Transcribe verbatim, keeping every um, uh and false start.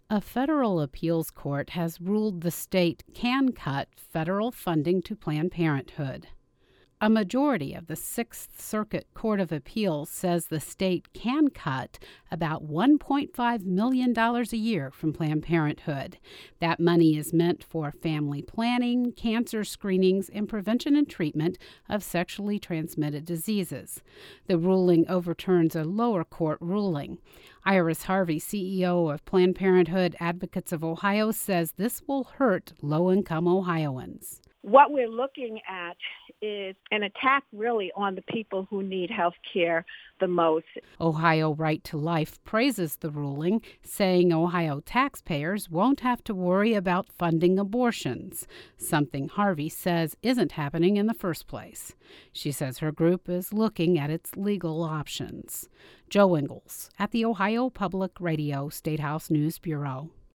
A federal appeals court has ruled the state can cut federal funding to Planned Parenthood. A majority of the Sixth Circuit Court of Appeals says the state can cut about one point five million dollars a year from Planned Parenthood. That money is meant for family planning, cancer screenings, and prevention and treatment of sexually transmitted diseases. The ruling overturns a lower court ruling. Iris Harvey, C E O of Planned Parenthood Advocates of Ohio, says this will hurt low-income Ohioans. What we're looking at is an attack really on the people who need health care the most. Ohio Right to Life praises the ruling, saying Ohio taxpayers won't have to worry about funding abortions, something Harvey says isn't happening in the first place. She says her group is looking at its legal options. Joe Ingles at the Ohio Public Radio Statehouse News Bureau.